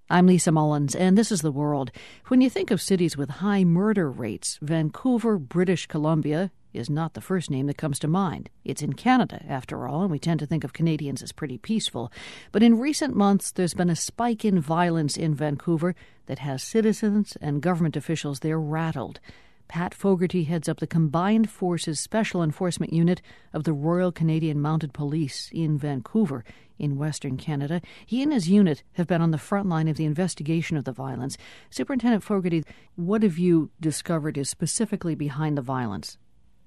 I'm Lisa Mullins, and this is The World. When you think of cities with high murder rates, Vancouver, British Columbia is not the first name that comes to mind. It's in Canada, after all, and we tend to think of Canadians as pretty peaceful. But in recent months, there's been a spike in violence in Vancouver that has citizens and government officials there rattled. Pat Fogarty heads up the Combined Forces Special Enforcement Unit of the Royal Canadian Mounted Police in Vancouver, in Western Canada. He and his unit have been on the front line of the investigation of the violence. Superintendent Fogarty, what have you discovered is specifically behind the violence?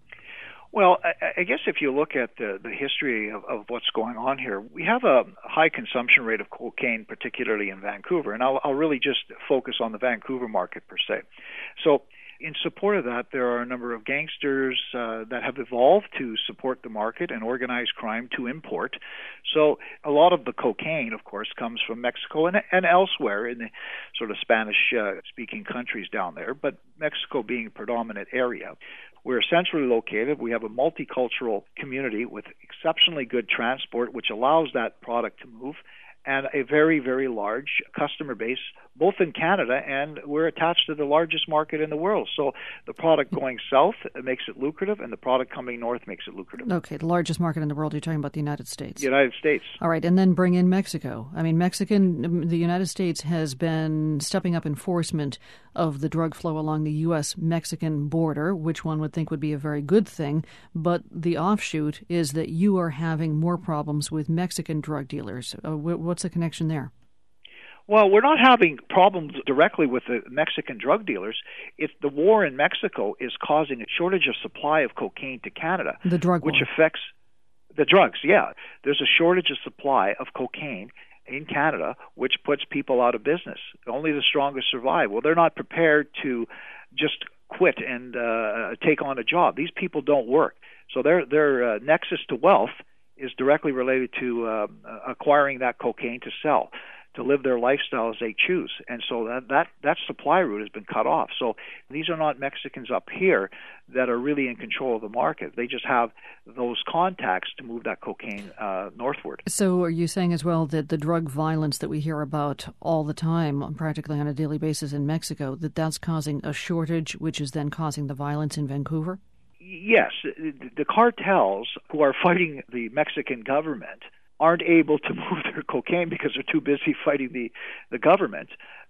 Well, I guess if you look at the history of what's going on here, we have a high consumption rate of cocaine, particularly in Vancouver, and I'll really just focus on the Vancouver market per se. So in support of that, there are a number of gangsters that have evolved to support the market and organized crime to import. So a lot of the cocaine, of course, comes from Mexico and elsewhere in the sort of Spanish-speaking countries down there, but Mexico being a predominant area. We're centrally located. We have a multicultural community with exceptionally good transport, which allows that product to move, and a very, very large customer base, both in Canada, and we're attached to the largest market in the world. So the product going south makes it lucrative, and the product coming north makes it lucrative. Okay, the largest market in the world, you're talking about the United States. United States. All right, and then bring in Mexico. I mean, the United States has been stepping up enforcement of the drug flow along the U.S.-Mexican border, which one would think would be a very good thing, but the offshoot is that you are having more problems with Mexican drug dealers. What's the connection there? Well, we're not having problems directly with the Mexican drug dealers. It's the war in Mexico is causing a shortage of supply of cocaine to Canada. The drug war. Which affects the drugs, yeah. There's a shortage of supply of cocaine in Canada, which puts people out of business. Only the strongest survive. Well, they're not prepared to just quit and take on a job. These people don't work. So their nexus to wealth is directly related to acquiring that cocaine to sell, to live their lifestyle as they choose. And so that supply route has been cut off. So these are not Mexicans up here that are really in control of the market. They just have those contacts to move that cocaine northward. So are you saying as well that the drug violence that we hear about all the time, practically on a daily basis in Mexico, that's causing a shortage, which is then causing the violence in Vancouver? Yes. The cartels who are fighting the Mexican government aren't able to move their cocaine because they're too busy fighting the government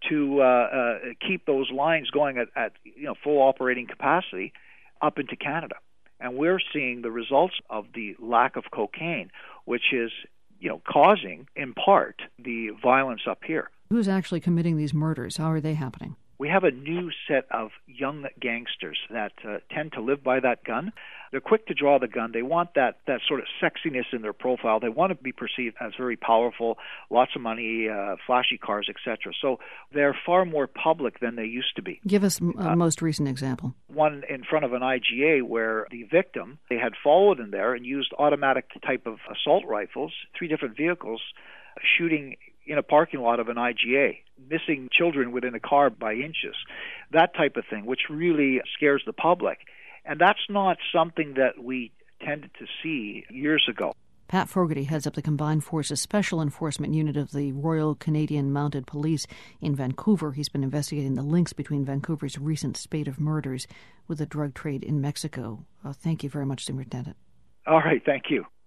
to keep those lines going at full operating capacity up into Canada. And we're seeing the results of the lack of cocaine, which is causing, in part, the violence up here. Who's actually committing these murders? How are they happening? We have a new set of young gangsters that tend to live by that gun. They're quick to draw the gun. They want that sort of sexiness in their profile. They want to be perceived as very powerful, lots of money, flashy cars, etc. So they're far more public than they used to be. Give us a most recent example. One in front of an IGA where the victim, they had followed in there and used automatic type of assault rifles, 3 different vehicles, shooting in a parking lot of an IGA, missing children within a car by inches, that type of thing, which really scares the public. And that's not something that we tended to see years ago. Pat Fogarty heads up the Combined Forces Special Enforcement Unit of the Royal Canadian Mounted Police in Vancouver. He's been investigating the links between Vancouver's recent spate of murders with the drug trade in Mexico. Thank you very much, Superintendent. All right, thank you.